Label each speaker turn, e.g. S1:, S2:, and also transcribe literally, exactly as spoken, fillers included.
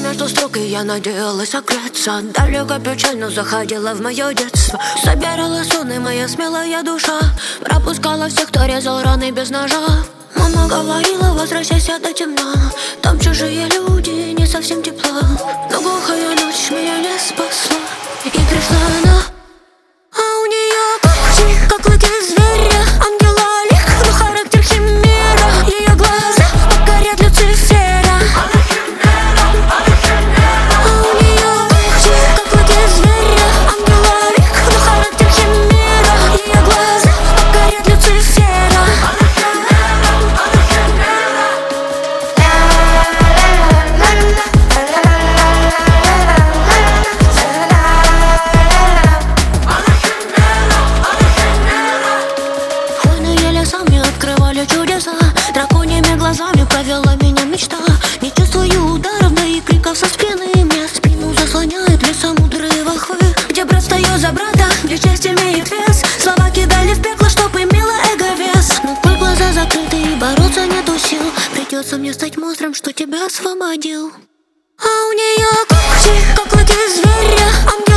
S1: между строк, и я надеялась согреться. Далеко печально заходила в мое детство. Собирала сон, и моя смелая душа пропускала всех, кто резал раны без ножа. Мама говорила, возвращайся до темна, там чужие люди, не совсем тепло. Но глухая ночь меня не спасла, и пришла она. А у нее когти, как клыки зверя, ангела лик, но характер химера. Ее глаза покорят Люцифера. А у нее когти, как клыки зверя, ангела лик, но характер химера. Ее глаза покорят Люцифера. Сами открывали чудеса, драконьими глазами провела меня мечта. Не чувствую ударов, да и криков со спины. Мне спину заслоняет лесом мудрые волхвы, где брат встает за брата, где честь имеет вес. Слова кидали в пекло, чтоб имела эго вес. Но твои глаза закрыты и бороться нету сил. Придется мне стать монстром, что тебя освободил. А у нее когти, как клыки зверя.